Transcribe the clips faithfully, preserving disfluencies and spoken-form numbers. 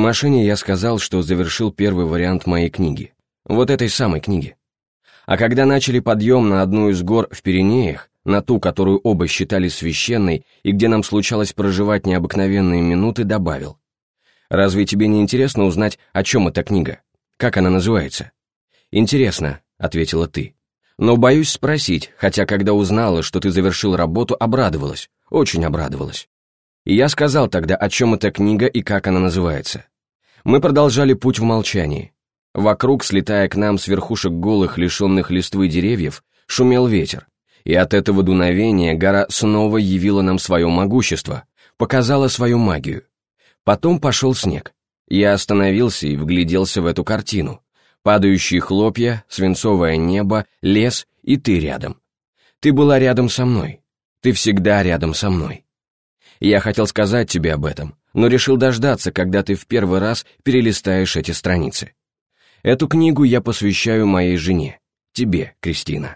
машине я сказал, что завершил первый вариант моей книги. Вот этой самой книги. А когда начали подъем на одну из гор в Пиренеях, на ту, которую оба считали священной и где нам случалось проживать необыкновенные минуты, добавил: «Разве тебе не интересно узнать, о чем эта книга? Как она называется?» «Интересно», — ответила ты. «Но боюсь спросить, хотя когда узнала, что ты завершил работу, обрадовалась, очень обрадовалась». И я сказал тогда, о чем эта книга и как она называется. Мы продолжали путь в молчании. Вокруг, слетая к нам с верхушек голых, лишенных листвы деревьев, шумел ветер, и от этого дуновения гора снова явила нам свое могущество, показала свою магию. Потом пошел снег. Я остановился и вгляделся в эту картину. Падающие хлопья, свинцовое небо, лес и ты рядом. Ты была рядом со мной. Ты всегда рядом со мной. Я хотел сказать тебе об этом, но решил дождаться, когда ты в первый раз перелистаешь эти страницы. Эту книгу я посвящаю моей жене, тебе, Кристина.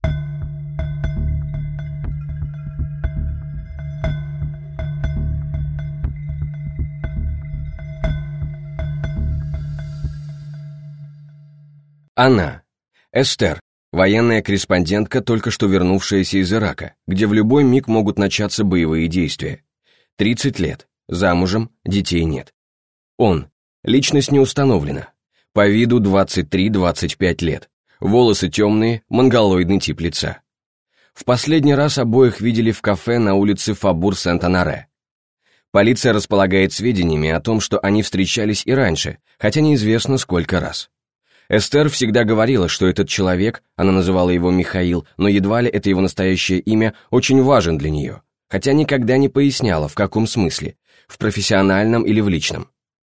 Она, Эстер, военная корреспондентка, только что вернувшаяся из Ирака, где в любой миг могут начаться боевые действия. тридцать лет, замужем, детей нет. Он, личность не установлена, по виду двадцать три - двадцать пять лет, волосы темные, монголоидный тип лица. В последний раз обоих видели в кафе на улице Фабур-Сент-Анаре. Полиция располагает сведениями о том, что они встречались и раньше, хотя неизвестно сколько раз. Эстер всегда говорила, что этот человек, она называла его Михаил, но едва ли это его настоящее имя, очень важен для нее, хотя никогда не поясняла, в каком смысле, в профессиональном или в личном.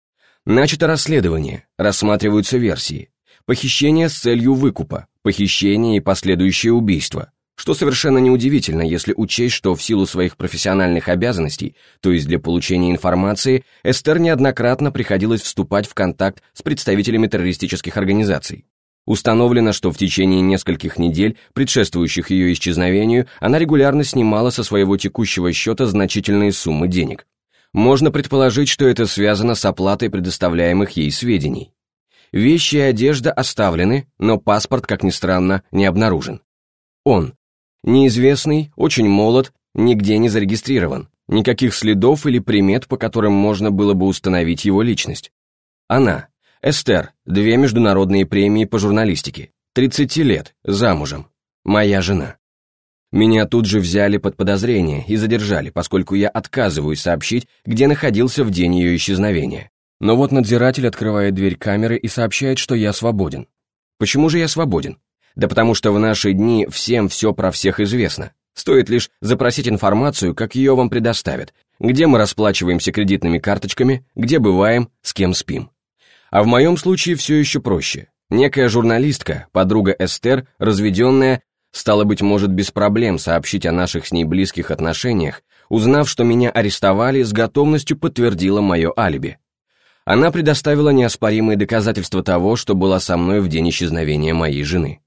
Начато расследование, рассматриваются версии. Похищение с целью выкупа, похищение и последующее убийство, что совершенно неудивительно, если учесть, что в силу своих профессиональных обязанностей, то есть для получения информации, Эстер неоднократно приходилось вступать в контакт с представителями террористических организаций. Установлено, что в течение нескольких недель, предшествующих ее исчезновению, она регулярно снимала со своего текущего счета значительные суммы денег. Можно предположить, что это связано с оплатой предоставляемых ей сведений. Вещи и одежда оставлены, но паспорт, как ни странно, не обнаружен. Он. Неизвестный, очень молод, нигде не зарегистрирован, никаких следов или примет, по которым можно было бы установить его личность. Она. Эстер, две международные премии по журналистике, тридцати лет, замужем, моя жена. Меня тут же взяли под подозрение и задержали, поскольку я отказываюсь сообщить, где находился в день ее исчезновения. Но вот надзиратель открывает дверь камеры и сообщает, что я свободен. Почему же я свободен? Да потому что в наши дни всем все про всех известно. Стоит лишь запросить информацию, как ее вам предоставят, где мы расплачиваемся кредитными карточками, где бываем, с кем спим. А в моем случае все еще проще. Некая журналистка, подруга Эстер, разведенная, стало быть, может без проблем сообщить о наших с ней близких отношениях, узнав, что меня арестовали, с готовностью подтвердила мое алиби. Она предоставила неоспоримые доказательства того, что была со мной в день исчезновения моей жены.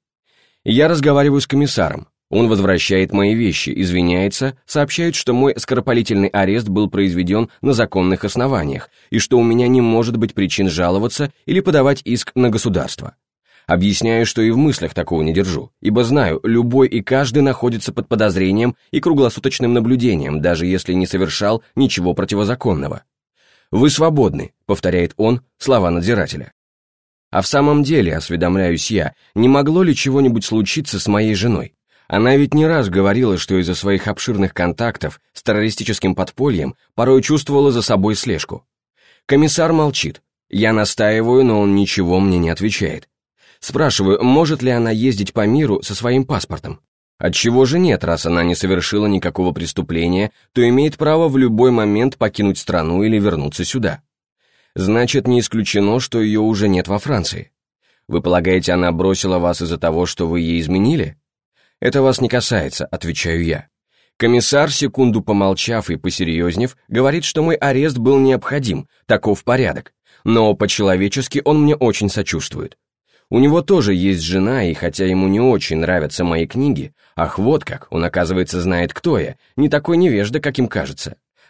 Я разговариваю с комиссаром. Он возвращает мои вещи, извиняется, сообщает, что мой скоропалительный арест был произведен на законных основаниях и что у меня не может быть причин жаловаться или подавать иск на государство. Объясняю, что и в мыслях такого не держу, ибо знаю, любой и каждый находится под подозрением и круглосуточным наблюдением, даже если не совершал ничего противозаконного. «Вы свободны», — повторяет он слова надзирателя. А в самом деле, осведомляюсь я, не могло ли чего-нибудь случиться с моей женой? Она ведь не раз говорила, что из-за своих обширных контактов с террористическим подпольем порой чувствовала за собой слежку. Комиссар молчит. Я настаиваю, но он ничего мне не отвечает. Спрашиваю, может ли она ездить по миру со своим паспортом? Отчего же нет, раз она не совершила никакого преступления, то имеет право в любой момент покинуть страну или вернуться сюда. Значит, не исключено, что ее уже нет во Франции. Вы полагаете, она бросила вас из-за того, что вы ей изменили? Это вас не касается, отвечаю я. Комиссар, секунду помолчав и посерьезнев, говорит, что мой арест был необходим, таков порядок, но по-человечески он мне очень сочувствует. У него тоже есть жена, и хотя ему не очень нравятся мои книги, ах, вот как, он, оказывается, знает, кто я, не такой невежда, как им кажется.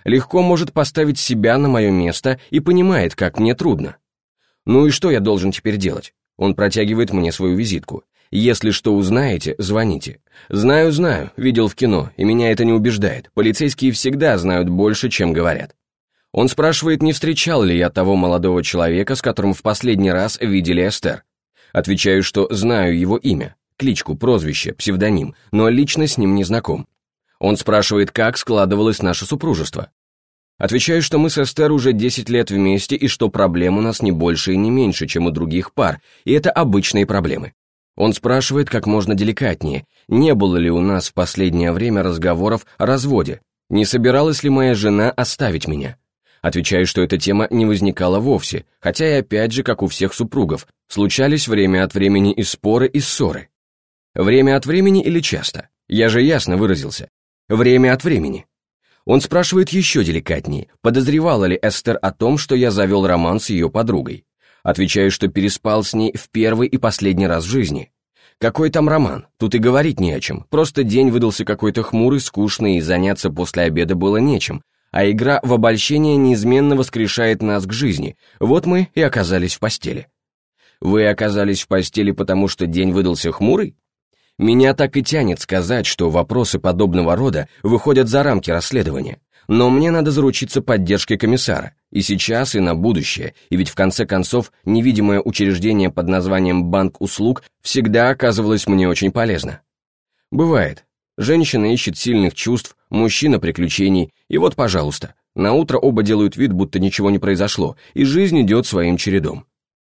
Легко может поставить себя на мое место и понимает, как мне трудно. Ну и что я должен теперь делать? Он протягивает мне свою визитку. Если что узнаете, звоните. Знаю, знаю, видел в кино, и меня это не убеждает. Полицейские всегда знают больше, чем говорят. Он спрашивает, не встречал ли я того молодого человека, с которым в последний раз видели Эстер. Отвечаю, что знаю его имя, кличку, прозвище, псевдоним, но лично с ним не знаком. Он спрашивает, как складывалось наше супружество. Отвечаю, что мы с Эстер уже десять лет вместе и что проблем у нас не больше и не меньше, чем у других пар, и это обычные проблемы. Он спрашивает как можно деликатнее, не было ли у нас в последнее время разговоров о разводе, не собиралась ли моя жена оставить меня. Отвечаю, что эта тема не возникала вовсе, хотя и опять же, как у всех супругов, случались время от времени и споры, и ссоры. Время от времени или часто? Я же ясно выразился. Время от времени. Он спрашивает еще деликатнее, подозревала ли Эстер о том, что я завел роман с ее подругой. Отвечаю, что переспал с ней в первый и последний раз в жизни. Какой там роман? Тут и говорить не о чем, просто день выдался какой-то хмурый, скучный, и заняться после обеда было нечем, а игра в обольщение неизменно воскрешает нас к жизни, вот мы и оказались в постели. Вы оказались в постели, потому что день выдался хмурый? Меня так и тянет сказать, что вопросы подобного рода выходят за рамки расследования, но мне надо заручиться поддержкой комиссара, и сейчас, и на будущее, и ведь в конце концов невидимое учреждение под названием «Банк услуг» всегда оказывалось мне очень полезно. Бывает. Женщина ищет сильных чувств, мужчина приключений, и вот, пожалуйста, наутро оба делают вид, будто ничего не произошло, и жизнь идет своим чередом.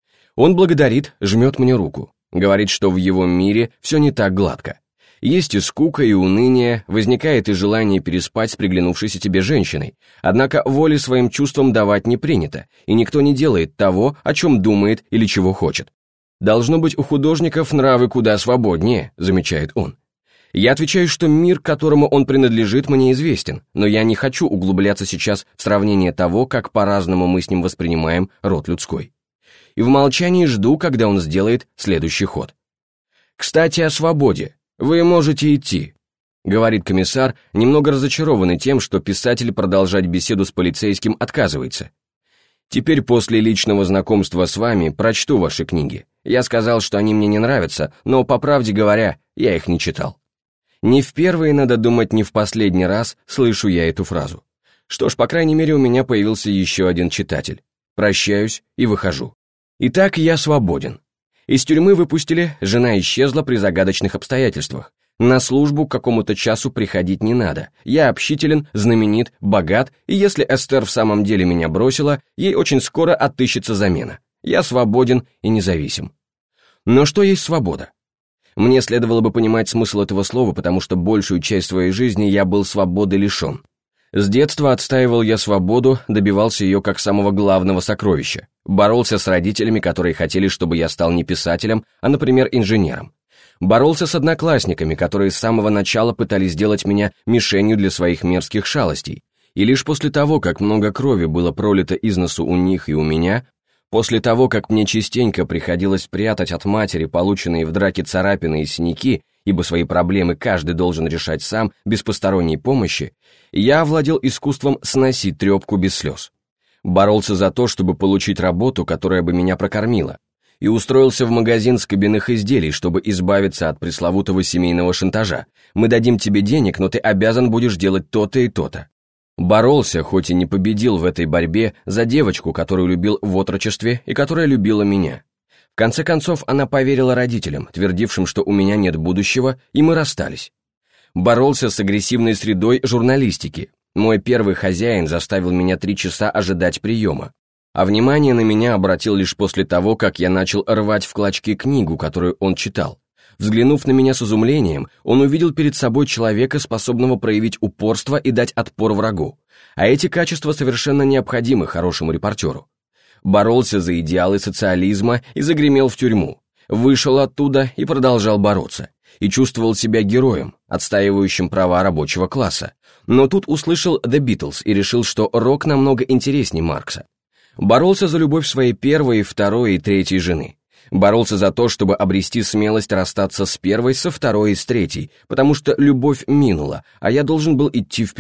Он благодарит, жмет мне руку, говорит, что в его мире все не так гладко. Есть и скука, и уныние, возникает и желание переспать с приглянувшейся тебе женщиной, однако воли своим чувствам давать не принято, и никто не делает того, о чем думает или чего хочет. Должно быть, у художников нравы куда свободнее, замечает он. Я отвечаю, что мир, которому он принадлежит, мне известен, но я не хочу углубляться сейчас в сравнение того, как по-разному мы с ним воспринимаем род людской. И в молчании жду, когда он сделает следующий ход. «Кстати, о свободе. Вы можете идти», — говорит комиссар, немного разочарованный тем, что писатель продолжать беседу с полицейским отказывается. «Теперь после личного знакомства с вами прочту ваши книги. Я сказал, что они мне не нравятся, но, по правде говоря, я их не читал». Не в первый, надо думать, не в последний раз слышу я эту фразу. Что ж, по крайней мере, у меня появился еще один читатель. Прощаюсь и выхожу. Итак, я свободен. Из тюрьмы выпустили, жена исчезла при загадочных обстоятельствах. На службу к какому-то часу приходить не надо. Я общителен, знаменит, богат, и если Эстер в самом деле меня бросила, ей очень скоро отыщется замена. Я свободен и независим. Но что есть свобода? Мне следовало бы понимать смысл этого слова, потому что большую часть своей жизни я был свободы лишен. С детства отстаивал я свободу, добивался ее как самого главного сокровища. Боролся с родителями, которые хотели, чтобы я стал не писателем, а, например, инженером. Боролся с одноклассниками, которые с самого начала пытались сделать меня мишенью для своих мерзких шалостей. И лишь после того, как много крови было пролито из носу у них и у меня, после того, как мне частенько приходилось прятать от матери полученные в драке царапины и синяки, ибо свои проблемы каждый должен решать сам, без посторонней помощи, я овладел искусством сносить трепку без слез. Боролся за то, чтобы получить работу, которая бы меня прокормила, и устроился в магазин скобяных изделий, чтобы избавиться от пресловутого семейного шантажа. Мы дадим тебе денег, но ты обязан будешь делать то-то и то-то. Боролся, хоть и не победил в этой борьбе, за девочку, которую любил в отрочестве и которая любила меня. В конце концов, она поверила родителям, твердившим, что у меня нет будущего, и мы расстались. Боролся с агрессивной средой журналистики. Мой первый хозяин заставил меня три часа ожидать приема. А внимание на меня обратил лишь после того, как я начал рвать в клочки книгу, которую он читал. Взглянув на меня с изумлением, он увидел перед собой человека, способного проявить упорство и дать отпор врагу. А эти качества совершенно необходимы хорошему репортеру. Боролся за идеалы социализма и загремел в тюрьму. Вышел оттуда и продолжал бороться. И чувствовал себя героем, отстаивающим права рабочего класса. Но тут услышал The Beatles и решил, что рок намного интереснее Маркса. Боролся за любовь своей первой, второй и третьей жены. Боролся за то, чтобы обрести смелость расстаться с первой, со второй и с третьей, потому что любовь минула, а я должен был идти вперед.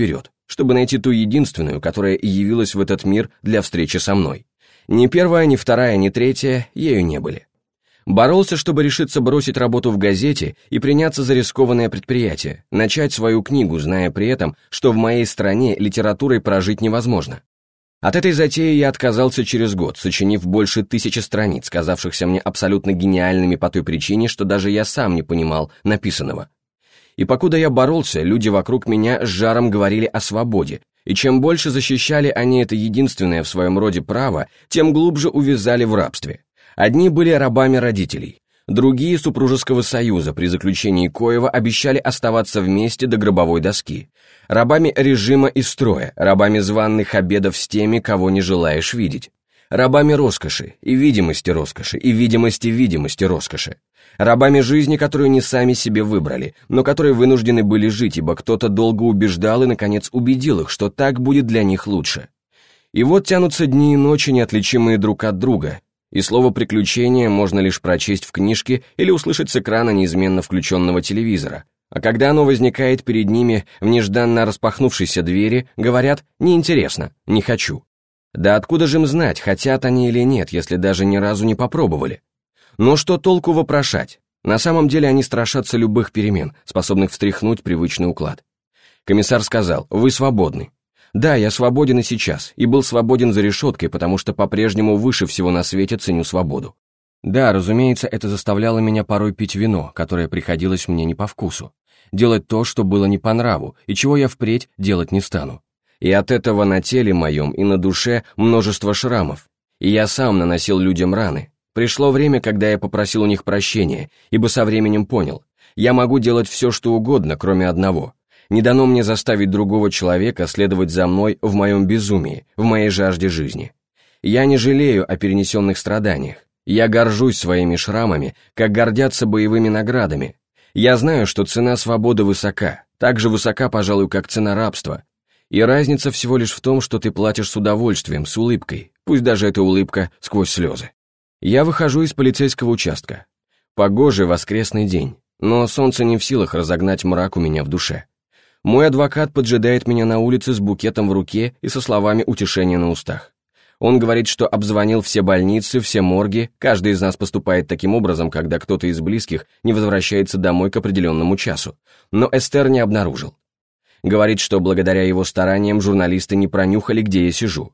чтобы найти ту единственную, которая и явилась в этот мир для встречи со мной. Ни первая, ни вторая, ни третья ею не были. Боролся, чтобы решиться бросить работу в газете и приняться за рискованное предприятие, начать свою книгу, зная при этом, что в моей стране литературой прожить невозможно. От этой затеи я отказался через год, сочинив больше тысячи страниц, казавшихся мне абсолютно гениальными по той причине, что даже я сам не понимал написанного. И покуда я боролся, люди вокруг меня с жаром говорили о свободе, и чем больше защищали они это единственное в своем роде право, тем глубже увязали в рабстве. Одни были рабами родителей, другие супружеского союза, при заключении коего обещали оставаться вместе до гробовой доски, рабами режима и строя, рабами званых обедов с теми, кого не желаешь видеть, рабами роскоши и видимости роскоши и видимости видимости роскоши, рабами жизни, которую не сами себе выбрали, но которые вынуждены были жить, ибо кто-то долго убеждал и, наконец, убедил их, что так будет для них лучше. И вот тянутся дни и ночи, неотличимые друг от друга, и слово «приключение» можно лишь прочесть в книжке или услышать с экрана неизменно включенного телевизора. А когда оно возникает перед ними в нежданно распахнувшейся двери, говорят «неинтересно, не хочу». Да откуда же им знать, хотят они или нет, если даже ни разу не попробовали? Но что толку вопрошать? На самом деле они страшатся любых перемен, способных встряхнуть привычный уклад. Комиссар сказал: «Вы свободны». Да, я свободен и сейчас, и был свободен за решеткой, потому что по-прежнему выше всего на свете ценю свободу. Да, разумеется, это заставляло меня порой пить вино, которое приходилось мне не по вкусу, делать то, что было не по нраву, и чего я впредь делать не стану. И от этого на теле моем и на душе множество шрамов, и я сам наносил людям раны. Пришло время, когда я попросил у них прощения, ибо со временем понял, я могу делать все, что угодно, кроме одного. Не дано мне заставить другого человека следовать за мной в моем безумии, в моей жажде жизни. Я не жалею о перенесенных страданиях. Я горжусь своими шрамами, как гордятся боевыми наградами. Я знаю, что цена свободы высока, так же высока, пожалуй, как цена рабства. И разница всего лишь в том, что ты платишь с удовольствием, с улыбкой, пусть даже эта улыбка сквозь слезы. Я выхожу из полицейского участка. Погожий воскресный день, но солнце не в силах разогнать мрак у меня в душе. Мой адвокат поджидает меня на улице с букетом в руке и со словами утешения на устах. Он говорит, что обзвонил все больницы, все морги, каждый из нас поступает таким образом, когда кто-то из близких не возвращается домой к определенному часу, но Эстер не обнаружил. Говорит, что благодаря его стараниям журналисты не пронюхали, где я сижу.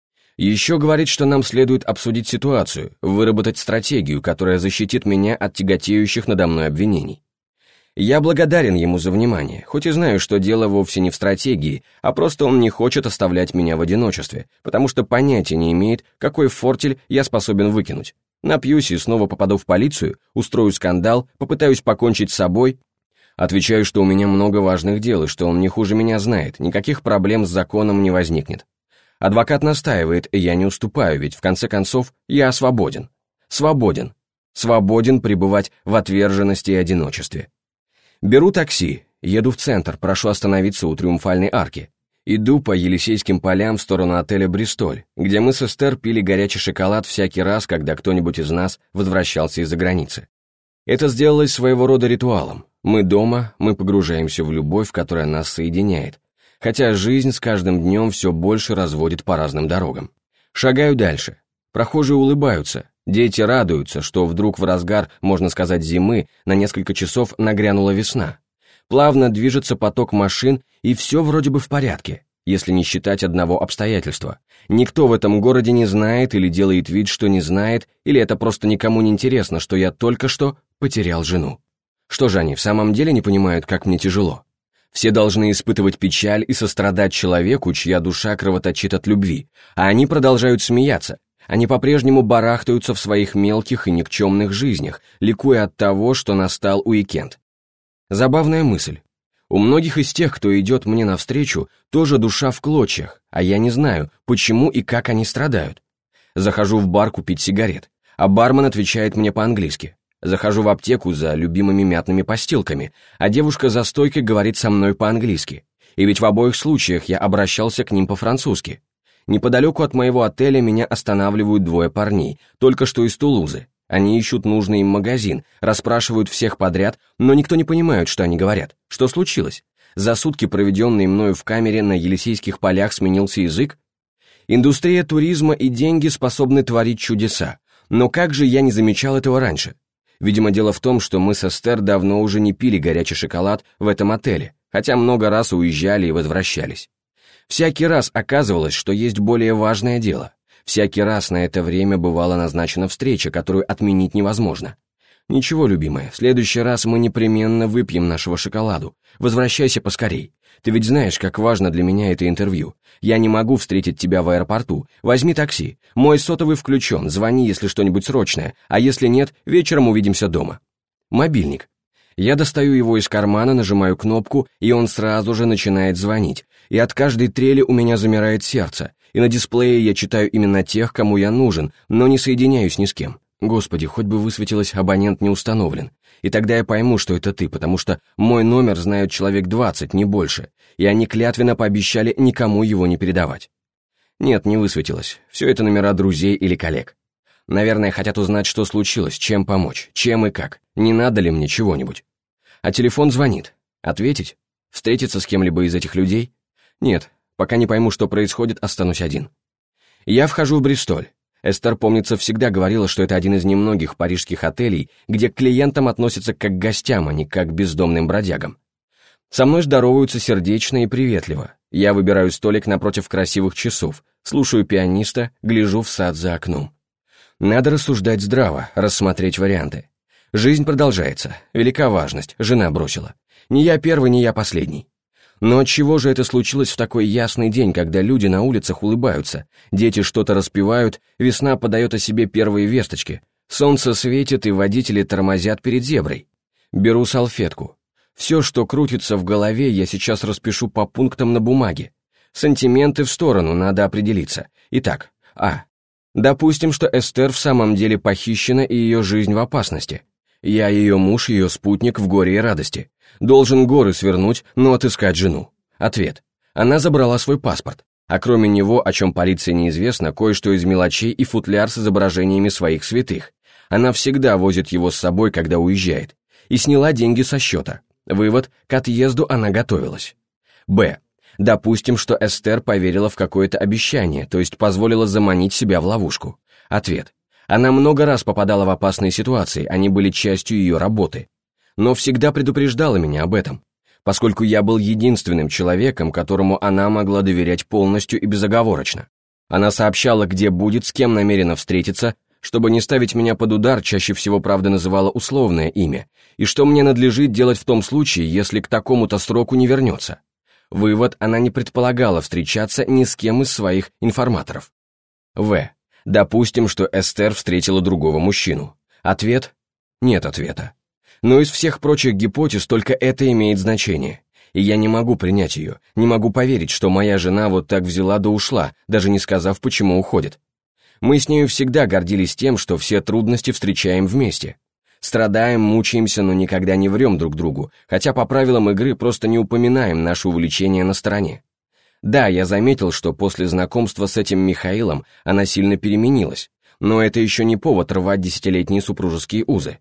Еще говорит, что нам следует обсудить ситуацию, выработать стратегию, которая защитит меня от тяготеющих надо мной обвинений. Я благодарен ему за внимание, хоть и знаю, что дело вовсе не в стратегии, а просто он не хочет оставлять меня в одиночестве, потому что понятия не имеет, какой фортель я способен выкинуть. Напьюсь и снова попаду в полицию, устрою скандал, попытаюсь покончить с собой. Отвечаю, что у меня много важных дел, и что он не хуже меня знает, никаких проблем с законом не возникнет. Адвокат настаивает, и я не уступаю, ведь в конце концов я свободен. Свободен. Свободен пребывать в отверженности и одиночестве. Беру такси, еду в центр, прошу остановиться у Триумфальной арки. Иду по Елисейским полям в сторону отеля «Бристоль», где мы с Эстер пили горячий шоколад всякий раз, когда кто-нибудь из нас возвращался из-за границы. Это сделалось своего рода ритуалом. Мы дома, мы погружаемся в любовь, которая нас соединяет, хотя жизнь с каждым днем все больше разводит по разным дорогам. Шагаю дальше. Прохожие улыбаются. Дети радуются, что вдруг в разгар, можно сказать, зимы на несколько часов нагрянула весна. Плавно движется поток машин, и все вроде бы в порядке, если не считать одного обстоятельства. Никто в этом городе не знает или делает вид, что не знает, или это просто никому не интересно, что я только что потерял жену. Что же они в самом деле не понимают, как мне тяжело? Все должны испытывать печаль и сострадать человеку, чья душа кровоточит от любви, а они продолжают смеяться. Они по-прежнему барахтаются в своих мелких и никчемных жизнях, ликуя от того, что настал уикенд. Забавная мысль. У многих из тех, кто идет мне навстречу, тоже душа в клочьях, а я не знаю, почему и как они страдают. Захожу в бар купить сигарет, а бармен отвечает мне по-английски. Захожу в аптеку за любимыми мятными постилками, а девушка за стойкой говорит со мной по-английски. И ведь в обоих случаях я обращался к ним по-французски. Неподалеку от моего отеля меня останавливают двое парней, только что из Тулузы. Они ищут нужный им магазин, расспрашивают всех подряд, но никто не понимает, что они говорят. Что случилось? За сутки, проведенные мною в камере на Елисейских полях, сменился язык? Индустрия туризма и деньги способны творить чудеса, но как же я не замечал этого раньше? Видимо, дело в том, что мы с Эстер давно уже не пили горячий шоколад в этом отеле, хотя много раз уезжали и возвращались. Всякий раз оказывалось, что есть более важное дело. Всякий раз на это время бывала назначена встреча, которую отменить невозможно. «Ничего, любимая, в следующий раз мы непременно выпьем нашего шоколаду. Возвращайся поскорей. Ты ведь знаешь, как важно для меня это интервью. Я не могу встретить тебя в аэропорту. Возьми такси. Мой сотовый включен, звони, если что-нибудь срочное, а если нет, вечером увидимся дома». Мобильник. Я достаю его из кармана, нажимаю кнопку, и он сразу же начинает звонить. И от каждой трели у меня замирает сердце, и на дисплее я читаю именно тех, кому я нужен, но не соединяюсь ни с кем. Господи, хоть бы высветилось, абонент не установлен. И тогда я пойму, что это ты, потому что мой номер знают человек двадцать, не больше, и они клятвенно пообещали никому его не передавать. Нет, не высветилось. Все это номера друзей или коллег. Наверное, хотят узнать, что случилось, чем помочь, чем и как. Не надо ли мне чего-нибудь? А телефон звонит. Ответить? Встретиться с кем-либо из этих людей? Нет, пока не пойму, что происходит, останусь один. Я вхожу в Бристоль. Эстер, помнится, всегда говорила, что это один из немногих парижских отелей, где к клиентам относятся как к гостям, а не как к бездомным бродягам. Со мной здороваются сердечно и приветливо. Я выбираю столик напротив красивых часов, слушаю пианиста, гляжу в сад за окном. Надо рассуждать здраво, рассмотреть варианты. Жизнь продолжается, велика важность, жена бросила. Не я первый, не я последний. Но отчего же это случилось в такой ясный день, когда люди на улицах улыбаются, дети что-то распевают, весна подает о себе первые весточки, солнце светит и водители тормозят перед зеброй? Беру салфетку. Все, что крутится в голове, я сейчас распишу по пунктам на бумаге. Сантименты в сторону, надо определиться. Итак, А. Допустим, что Эстер в самом деле похищена и ее жизнь в опасности. Я ее муж, ее спутник в горе и радости. Должен горы свернуть, но отыскать жену. Ответ. Она забрала свой паспорт, а кроме него, о чем полиции неизвестно, кое-что из мелочей и футляр с изображениями своих святых. Она всегда возит его с собой, когда уезжает. И сняла деньги со счета. Вывод, к отъезду она готовилась. Б. Допустим, что Эстер поверила в какое-то обещание, то есть позволила заманить себя в ловушку. Ответ. Она много раз попадала в опасные ситуации, они были частью ее работы. Но всегда предупреждала меня об этом, поскольку я был единственным человеком, которому она могла доверять полностью и безоговорочно. Она сообщала, где будет, с кем намерена встретиться, чтобы не ставить меня под удар, чаще всего, правда, называла условное имя, и что мне надлежит делать в том случае, если к такому-то сроку не вернется. Вывод, она не предполагала встречаться ни с кем из своих информаторов. В. Допустим, что Эстер встретила другого мужчину. Ответ? Нет ответа. Но из всех прочих гипотез только это имеет значение. И я не могу принять ее, не могу поверить, что моя жена вот так взяла да ушла, даже не сказав, почему уходит. Мы с нею всегда гордились тем, что все трудности встречаем вместе. Страдаем, мучаемся, но никогда не врем друг другу, хотя по правилам игры просто не упоминаем наше увлечение на стороне. Да, я заметил, что после знакомства с этим Михаилом она сильно переменилась, но это еще не повод рвать десятилетние супружеские узы.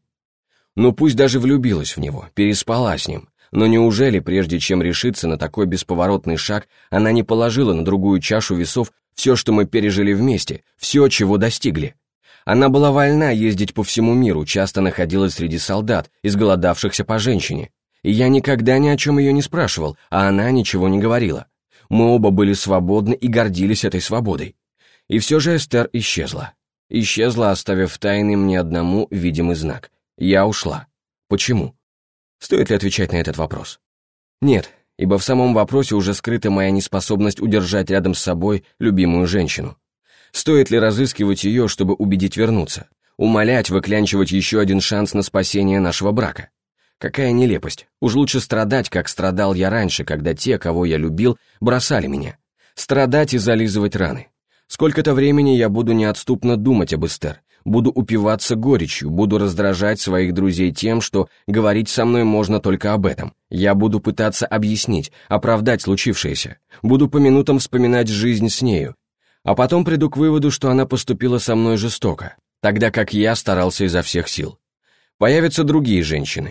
Ну пусть даже влюбилась в него, переспала с ним, но неужели, прежде чем решиться на такой бесповоротный шаг, она не положила на другую чашу весов все, что мы пережили вместе, все, чего достигли? Она была вольна ездить по всему миру, часто находилась среди солдат, изголодавшихся по женщине. И я никогда ни о чем ее не спрашивал, а она ничего не говорила. Мы оба были свободны и гордились этой свободой. И все же Эстер исчезла. Исчезла, оставив тайный мне одному видимый знак. Я ушла. Почему? Стоит ли отвечать на этот вопрос? Нет, ибо в самом вопросе уже скрыта моя неспособность удержать рядом с собой любимую женщину. Стоит ли разыскивать ее, чтобы убедить вернуться? Умолять, выклянчивать еще один шанс на спасение нашего брака? Какая нелепость. Уж лучше страдать, как страдал я раньше, когда те, кого я любил, бросали меня. Страдать и зализывать раны. Сколько-то времени я буду неотступно думать об Эстер, буду упиваться горечью, буду раздражать своих друзей тем, что говорить со мной можно только об этом. Я буду пытаться объяснить, оправдать случившееся, буду по минутам вспоминать жизнь с нею, а потом приду к выводу, что она поступила со мной жестоко, тогда как я старался изо всех сил. Появятся другие женщины.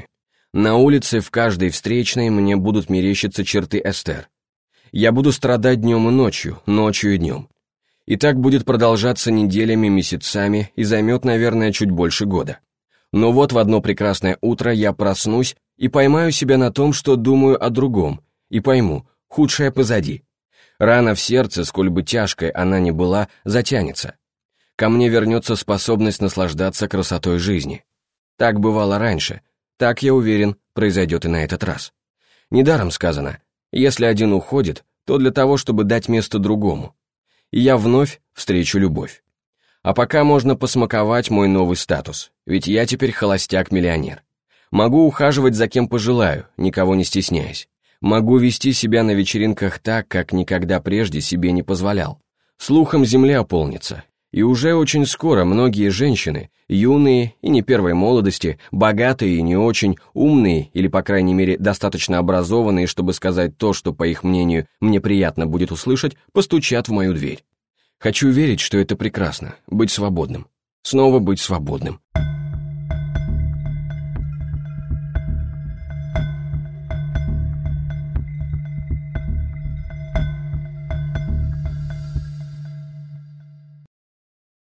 На улице в каждой встречной мне будут мерещиться черты Эстер. Я буду страдать днем и ночью, ночью и днем. И так будет продолжаться неделями, месяцами и займет, наверное, чуть больше года. Но вот в одно прекрасное утро я проснусь и поймаю себя на том, что думаю о другом, и пойму, худшее позади. Рана в сердце, сколь бы тяжкой она ни была, затянется. Ко мне вернется способность наслаждаться красотой жизни. Так бывало раньше, так, я уверен, произойдет и на этот раз. Недаром сказано, если один уходит, то для того, чтобы дать место другому. И я вновь встречу любовь. А пока можно посмаковать мой новый статус, ведь я теперь холостяк-миллионер. Могу ухаживать за кем пожелаю, никого не стесняясь. Могу вести себя на вечеринках так, как никогда прежде себе не позволял. Слухом земля полнится, и уже очень скоро многие женщины, юные и не первой молодости, богатые и не очень, умные или, по крайней мере, достаточно образованные, чтобы сказать то, что, по их мнению, мне приятно будет услышать, постучат в мою дверь. Хочу верить, что это прекрасно, быть свободным. Снова быть свободным.